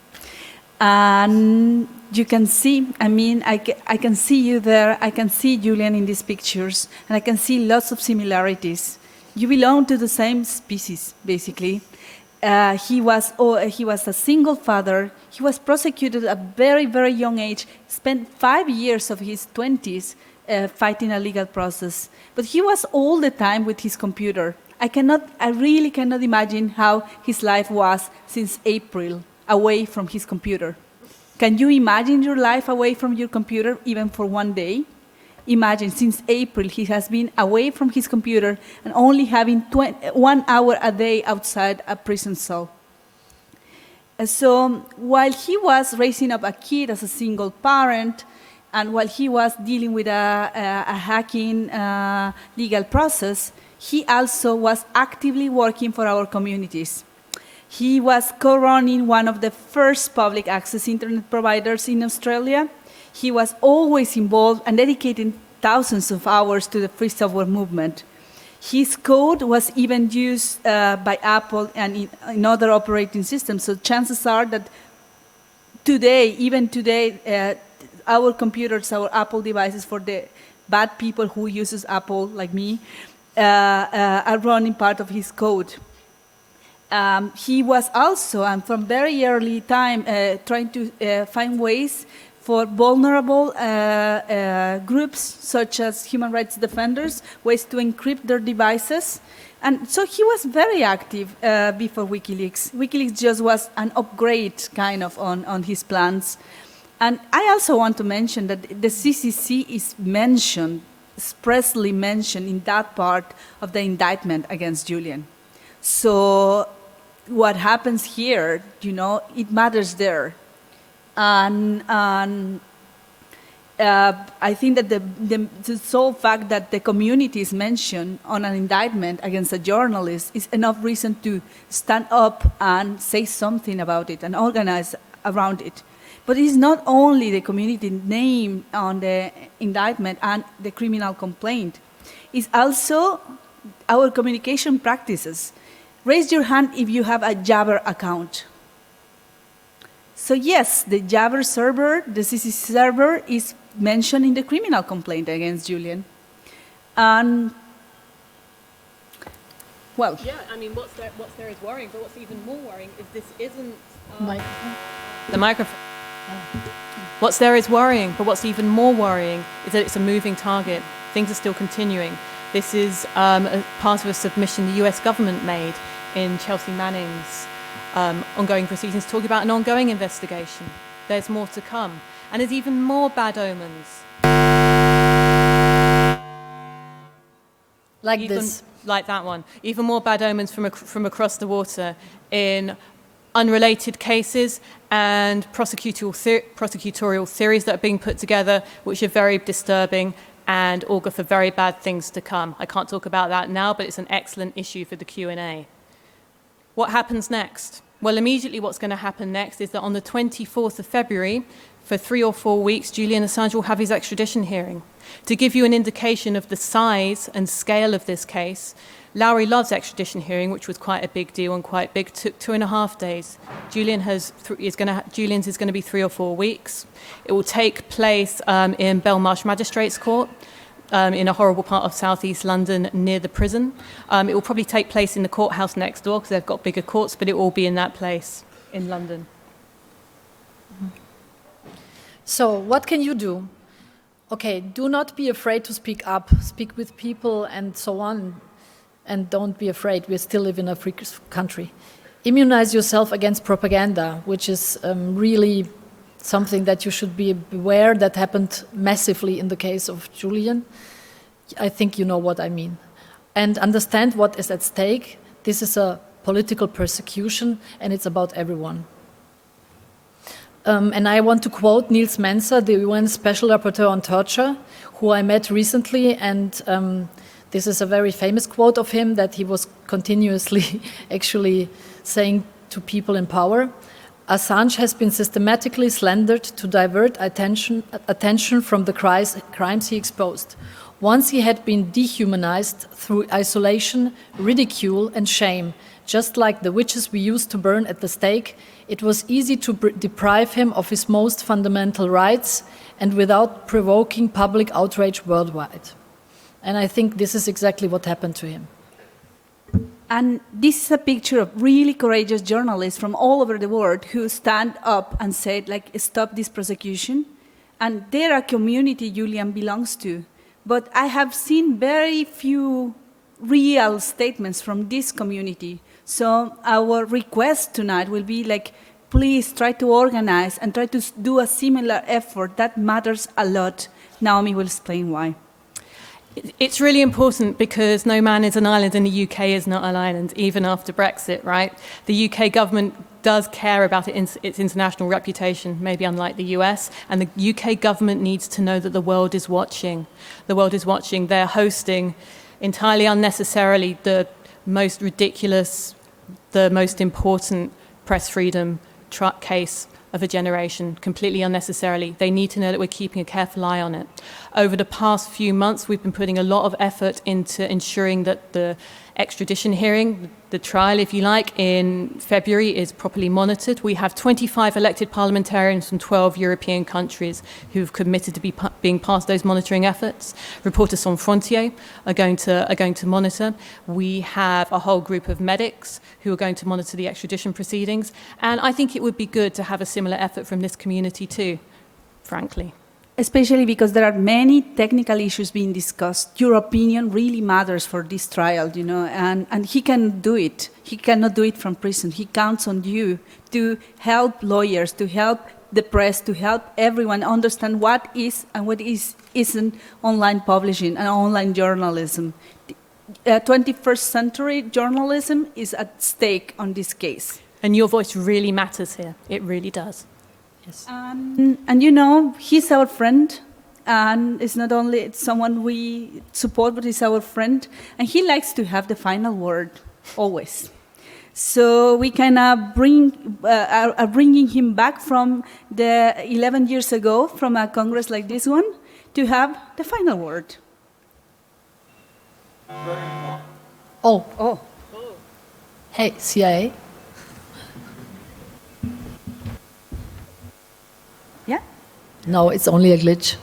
And you can see, I mean, I can see you there, I can see Julian in these pictures, and I can see lots of similarities. You belong to the same species, basically. He was a single father. He was prosecuted at a very, very young age, spent 5 years of his 20s fighting a legal process. But he was all the time with his computer. I really cannot imagine how his life was since April, away from his computer. Can you imagine your life away from your computer, even for one day? Imagine, since April, he has been away from his computer and only having 1 hour a day outside a prison cell. So while he was raising up a kid as a single parent, and while he was dealing with a hacking legal process, he also was actively working for our communities. He was co-running one of the first public access internet providers in Australia. He was always involved and dedicating thousands of hours to the free software movement. His code was even used by Apple and in other operating systems. So chances are that even today, our computers, our Apple devices, for the bad people who uses Apple, like me, are running part of his code. He was also, and from very early time, trying to find ways for vulnerable groups, such as human rights defenders, ways to encrypt their devices. And so he was very active before WikiLeaks. WikiLeaks just was an upgrade, kind of, on his plans. And I also want to mention that the CCC is mentioned, expressly mentioned in that part of the indictment against Julian. So what happens here, it matters there. And I think that the sole fact that the community is mentioned on an indictment against a journalist is enough reason to stand up and say something about it and organize around it. But it's not only the community name on the indictment and the criminal complaint. It's also our communication practices. Raise your hand if you have a Jabber account. So yes, the Jabber server, the CCC server, is mentioned in the criminal complaint against Julian. And, well... Yeah, I mean, what's there is worrying, but what's even more worrying is this isn't... Microphone. The microphone. What's there is worrying, but what's even more worrying is that it's a moving target. Things are still continuing. This is a part of a submission the US government made in Chelsea Manning's ongoing proceedings, talking about an ongoing investigation. There's more to come. And there's even more bad omens. Like this. Like that one. Even more bad omens from across the water in unrelated cases and prosecutorial theories that are being put together, which are very disturbing and augur for very bad things to come. I can't talk about that now, but it's an excellent issue for the Q&A. What happens next? Well, immediately what's going to happen next is that on the 24th of February, for 3 or 4 weeks, Julian Assange will have his extradition hearing. To give you an indication of the size and scale of this case, Lowry Love's extradition hearing, which was quite a big deal and quite big, took 2.5 days. Julian's is going to be 3 or 4 weeks. It will take place in Belmarsh Magistrates Court, in a horrible part of southeast London near the prison. It will probably take place in the courthouse next door because they've got bigger courts, but it will be in that place in London. So what can you do? Okay, do not be afraid to speak up, speak with people and so on, and don't be afraid, we still live in a free country. Immunize yourself against propaganda, which is really something that you should be aware that happened massively in the case of Julian. I think you know what I mean. And understand what is at stake. This is a political persecution and it's about everyone. And I want to quote Nils Menzer, the UN Special Rapporteur on Torture, who I met recently, and this is a very famous quote of him that he was continuously actually saying to people in power. Assange has been systematically slandered to divert attention from the crimes he exposed. Once he had been dehumanized through isolation, ridicule and shame, just like the witches we used to burn at the stake, it was easy to deprive him of his most fundamental rights and without provoking public outrage worldwide. And I think this is exactly what happened to him. And this is a picture of really courageous journalists from all over the world who stand up and say, stop this prosecution. And they're a community Julian belongs to. But I have seen very few real statements from this community. So our request tonight will be like, please try to organize and try to do a similar effort. That matters a lot. Naomi will explain why. It's really important because no man is an island and the UK is not an island, even after Brexit, right? The UK government does care about its international reputation, maybe unlike the US, and the UK government needs to know that the world is watching. The world is watching. They're hosting entirely unnecessarily the most ridiculous, the most important press freedom case of a generation, completely unnecessarily. They need to know that we're keeping a careful eye on it. Over the past few months, we've been putting a lot of effort into ensuring that the extradition hearing, the trial, if you like, in February is properly monitored. We have 25 elected parliamentarians from 12 European countries who've committed to being part of those monitoring efforts. Reporters Sans Frontières are going to monitor. We have a whole group of medics who are going to monitor the extradition proceedings. And I think it would be good to have a similar effort from this community too, frankly. Especially because there are many technical issues being discussed. Your opinion really matters for this trial, you know, and he can do it. He cannot do it from prison. He counts on you to help lawyers, to help the press, to help everyone understand what is and what isn't online publishing and online journalism. 21st century journalism is at stake on this case. And your voice really matters here. It really does. Yes. And you know, he's our friend, and it's not only someone we support, but he's our friend, and he likes to have the final word, always. So we kind of are bringing him back from the 11 years ago, from a Congress like this one, to have the final word. Oh. Hey, CIA. Yeah? No, it's only a glitch.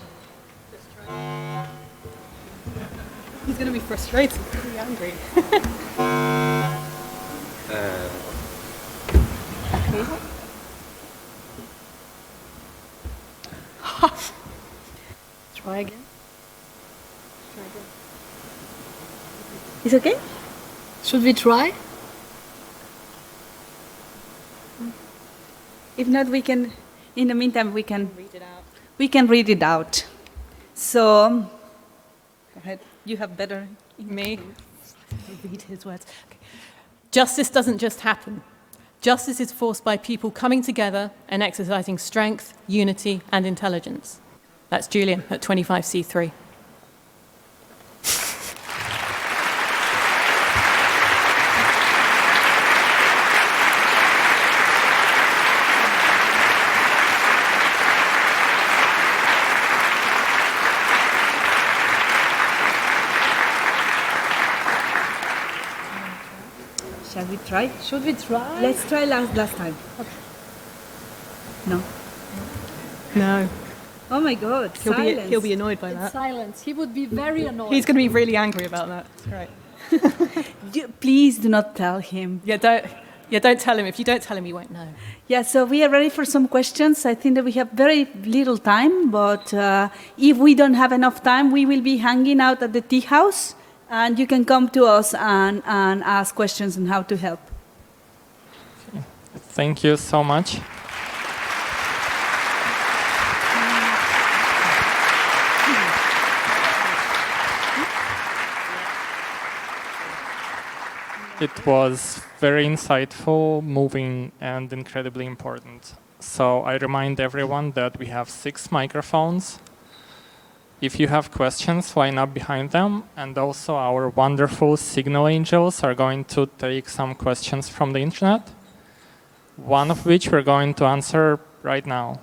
He's going to be frustrated, really angry. Try again. It's okay? Should we try? If not, we can, in the meantime, we can Read it out. we can read it out. So, go ahead. You have better. Me? Read his words. Okay. Justice doesn't just happen. Justice is forced by people coming together and exercising strength, unity, and intelligence. That's Julian at 25C3. Shall we try? Should we try? Let's try last time. Okay. No. No. Oh my God! Silence. He'll be annoyed by It's that. silence. He would be very annoyed. He's going to be really angry about that. Right. Please do not tell him. Yeah, don't tell him. If you don't tell him, he won't know. Yeah, so we are ready for some questions. I think that we have very little time, but if we don't have enough time, we will be hanging out at the tea house, and you can come to us and ask questions on how to help. Thank you so much. It was very insightful, moving, and incredibly important. So I remind everyone that we have 6 microphones. If you have questions, line up behind them. And also our wonderful signal angels are going to take some questions from the internet, one of which we're going to answer right now.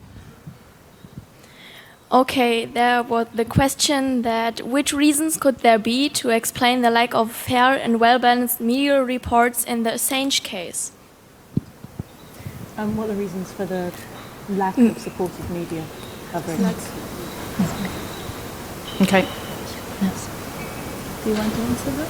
Okay, there was the question that which reasons could there be to explain the lack of fair and well-balanced media reports in the Assange case? What are the reasons for the lack of supportive media coverage? Okay. Yes. Do you want to answer that?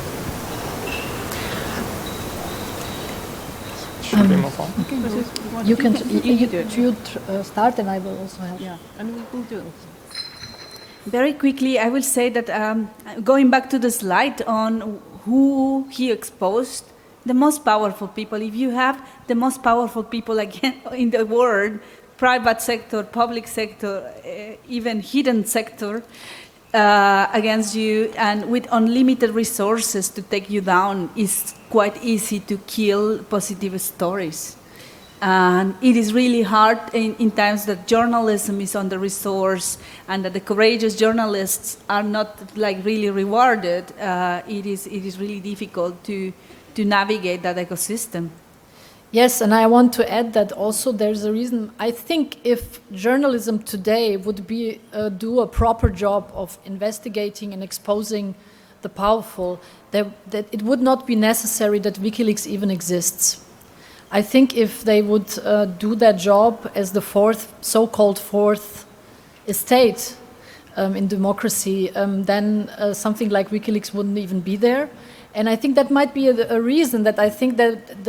Should we move on? You can You do it. you start, and I will also help. Yeah, and we'll do it. Very quickly, I will say that going back to the slide on who he exposed, the most powerful people, if you have the most powerful people again in the world, private sector, public sector, even hidden sector, against you and with unlimited resources to take you down, it's quite easy to kill positive stories. And it is really hard in times that journalism is under resource and that the courageous journalists are not like really rewarded. It is really difficult to navigate that ecosystem. Yes, and I want to add that also there's a reason. I think if journalism today would do a proper job of investigating and exposing the powerful, that it would not be necessary that WikiLeaks even exists. I think if they would do that job as the so-called fourth estate in democracy, then something like WikiLeaks wouldn't even be there. And I think that might be a reason that I think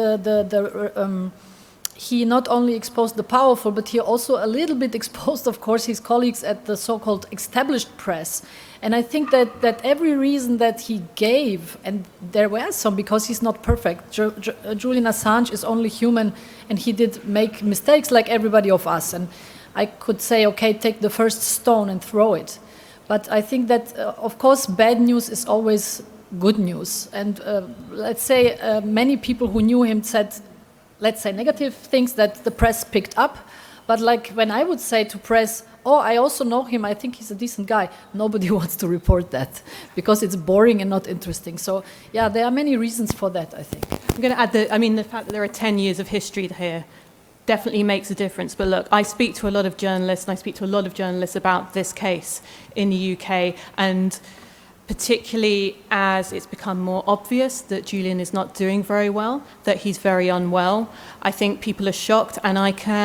that he not only exposed the powerful, but he also a little bit exposed, of course, his colleagues at the so-called established press. And I think that every reason that he gave, and there were some because he's not perfect, Julian Assange is only human and he did make mistakes like everybody of us. And I could say, okay, take the first stone and throw it. But I think that, of course, bad news is always good news. And let's say many people who knew him said, let's say, negative things that the press picked up. But like when I would say to press, oh, I also know him, I think he's a decent guy, nobody wants to report that because it's boring and not interesting. So yeah, there are many reasons for that, I think. I'm going to add the fact that there are 10 years of history here definitely makes a difference. But look, I speak to a lot of journalists, and I speak to a lot of journalists about this case in the UK, and particularly as it's become more obvious that Julian is not doing very well, that he's very unwell. I think people are shocked, and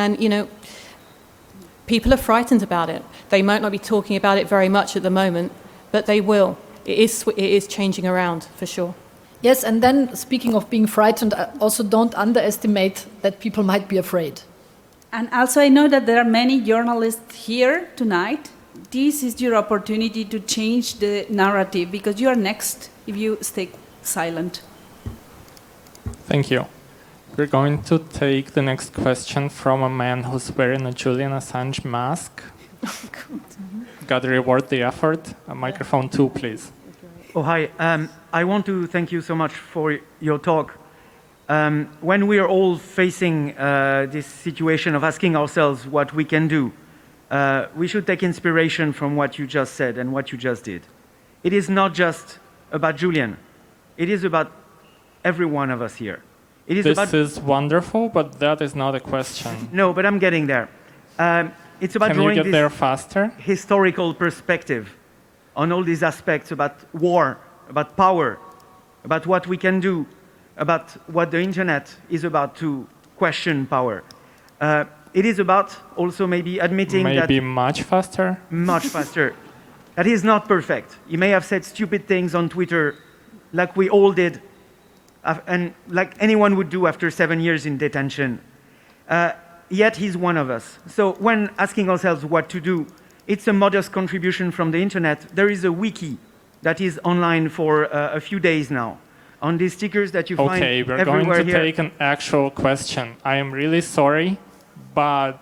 people are frightened about it. They might not be talking about it very much at the moment, but they will. It is changing around, for sure. Yes, and then speaking of being frightened, also don't underestimate that people might be afraid. And also I know that there are many journalists here tonight. This is your opportunity to change the narrative because you are next if you stay silent. Thank you. We're going to take the next question from a man who's wearing a Julian Assange mask. Gotta reward the effort. Microphone 2, please. Oh, hi. I want to thank you so much for your talk. When we are all facing this situation of asking ourselves what we can do, we should take inspiration from what you just said and what you just did. It is not just about Julian. It is about every one of us here. This is wonderful, but that is not a question. No, but I'm getting there. It's about drawing Can you get there faster? Historical perspective on all these aspects about war, about power, about what we can do, about what the internet is about to question power. It is about also maybe admitting that... Maybe much faster? Much faster. That is not perfect. He may have said stupid things on Twitter like we all did, and like anyone would do after 7 years in detention. Yet he's one of us. So when asking ourselves what to do, it's a modest contribution from the internet. There is a wiki that is online for a few days now. On these stickers that you find everywhere here. Okay, we're going to take an actual question. I am really sorry, but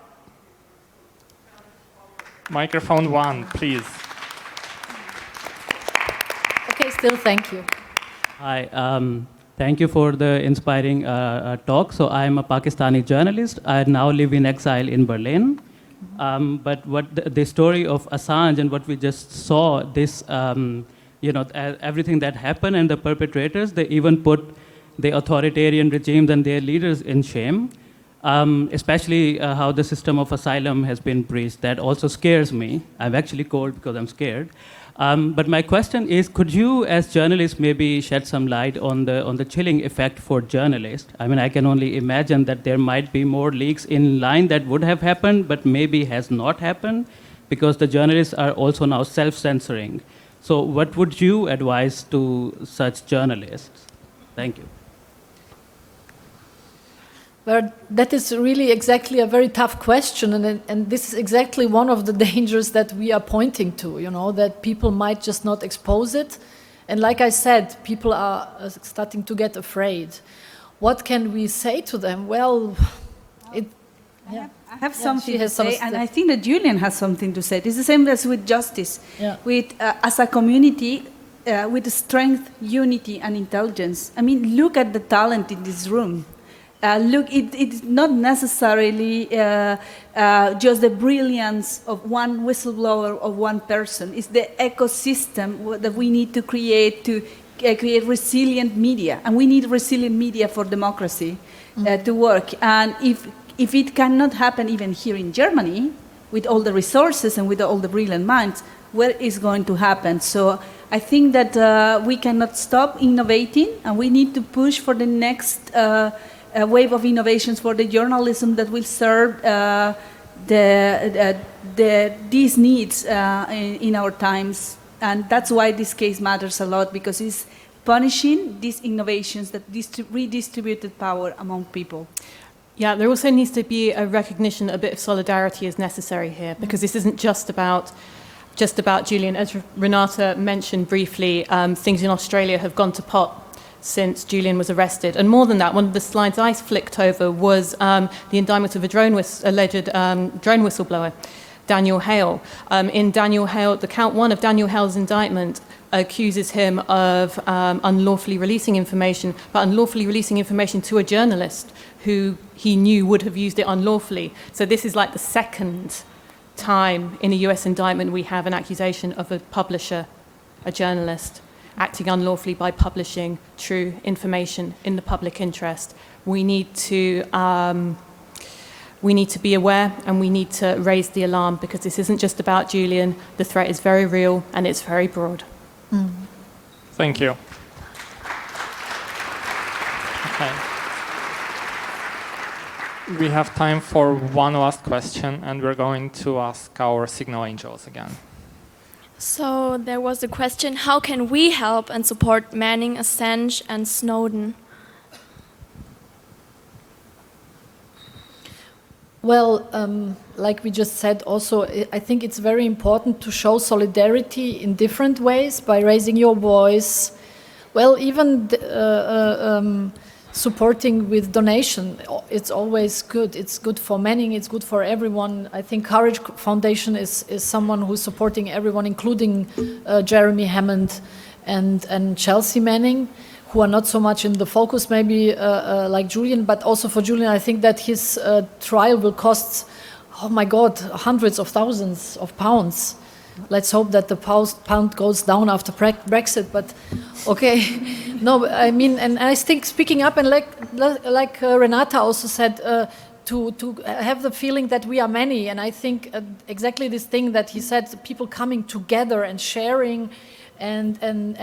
microphone 1, please. Okay, still thank you. Hi, thank you for the inspiring talk. So I'm a Pakistani journalist. I now live in exile in Berlin. But what the story of Assange and what we just saw, this, everything that happened and the perpetrators, they even put the authoritarian regimes and their leaders in shame, especially how the system of asylum has been breached. That also scares me. I'm actually cold because I'm scared. But my question is, could you, as journalists, maybe shed some light on the chilling effect for journalists? I mean, I can only imagine that there might be more leaks in line that would have happened, but maybe has not happened, because the journalists are also now self-censoring. So what would you advise to such journalists? Thank you. Well, that is really exactly a very tough question, and this is exactly one of the dangers that we are pointing to, you know, that people might just not expose it. And like I said, people are starting to get afraid. What can we say to them? Well, I have Yeah, something she to has some say, and st- I think that Julian has something to say. It's the same as with justice. Yeah. With as a community, with strength, unity, and intelligence. I mean, look at the talent in this room. Look, it's not necessarily just the brilliance of one whistleblower or one person. It's the ecosystem that we need to create create resilient media, and we need resilient media for democracy to work. And if it cannot happen even here in Germany, with all the resources and with all the brilliant minds, where is going to happen? So I think that we cannot stop innovating, and we need to push for the next wave of innovations for the journalism that will serve these needs in our times. And that's why this case matters a lot, because it's punishing these innovations that redistributed power among people. Yeah, there also needs to be a recognition that a bit of solidarity is necessary here, because this isn't just about Julian. As Renata mentioned briefly, things in Australia have gone to pot since Julian was arrested. And more than that, one of the slides I flicked over was the indictment of alleged drone whistleblower, Daniel Hale. In Daniel Hale, the count one of Daniel Hale's indictment accuses him of unlawfully releasing information, but unlawfully releasing information to a journalist who he knew would have used it unlawfully. So this is like the second time in a US indictment we have an accusation of a publisher, a journalist, acting unlawfully by publishing true information in the public interest. We need to be aware, and we need to raise the alarm, because this isn't just about Julian. The threat is very real and it's very broad. Thank you. Okay. We have time for one last question, and we're going to ask our signal angels again. So there was the question, how can we help and support Manning, Assange and Snowden? Well, like we just said also, I think it's very important to show solidarity in different ways by raising your voice. Well, even supporting with donation, it's always good. It's good for Manning, it's good for everyone. I think Courage Foundation is someone who's supporting everyone, including Jeremy Hammond and Chelsea Manning, who are not so much in the focus maybe like Julian, but also for Julian, I think that his trial will cost, oh my God, hundreds of thousands of pounds. Let's hope that the pound goes down after Brexit, but okay. No, I mean, and I think speaking up, and like Renata also said, to have the feeling that we are many, and I think exactly this thing that he said, people coming together and sharing and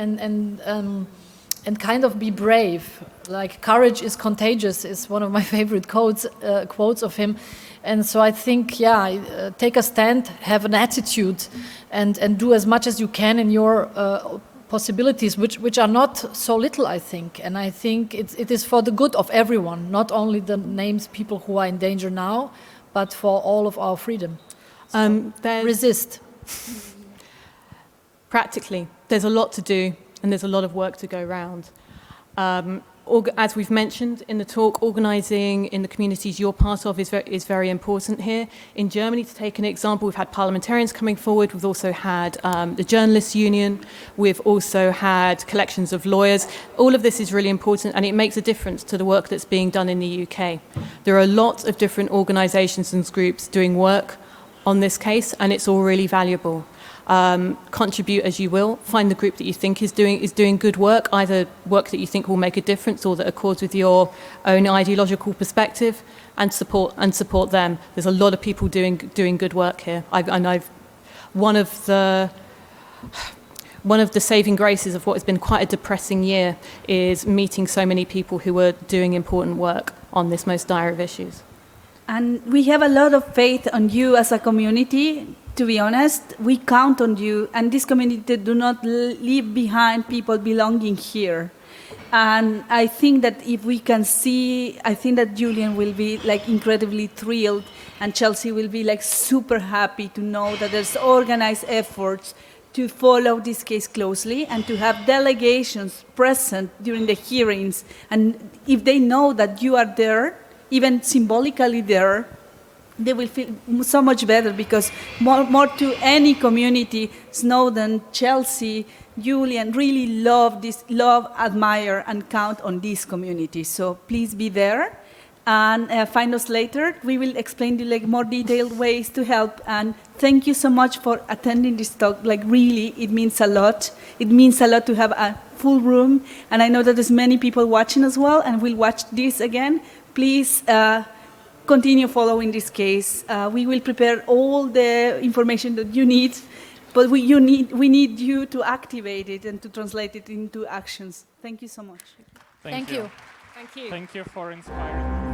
kind of be brave. Like courage is contagious is one of my favorite quotes of him. And so I think, yeah, take a stand, have an attitude, and do as much as you can in your possibilities, which are not so little, I think. And I think it is for the good of everyone, not only the names people who are in danger now, but for all of our freedom. So resist. Practically, there's a lot to do, and there's a lot of work to go round. As we've mentioned in the talk, organising in the communities you're part of is very important here. In Germany, to take an example, we've had parliamentarians coming forward. We've also had the Journalists' Union. We've also had collections of lawyers. All of this is really important, and it makes a difference to the work that's being done in the UK. There are lots of different organisations and groups doing work on this case, and it's all really valuable. Contribute as you will. Find the group that you think is doing good work, either work that you think will make a difference or that accords with your own ideological perspective, and support them. There's a lot of people doing good work here. One of the saving graces of what has been quite a depressing year is meeting so many people who are doing important work on this most dire of issues. And we have a lot of faith on you as a community. To be honest, we count on you, and this community do not leave behind people belonging here. And I think that if we can see, I think that Julian will be like incredibly thrilled, and Chelsea will be like super happy to know that there's organized efforts to follow this case closely and to have delegations present during the hearings. And if they know that you are there, even symbolically there, they will feel so much better, because more to any community, Snowdon, Chelsea, Julian really love, admire, and count on this community. So please be there and find us later. We will explain to you like more detailed ways to help. And thank you so much for attending this talk. Like really, it means a lot. It means a lot to have a full room. And I know that there's many people watching as well, and will watch this again. Please continue following this case. We will prepare all the information that you need, but we need you to activate it and to translate it into actions. Thank you so much. Thank you. Thank you. Thank you for inspiring.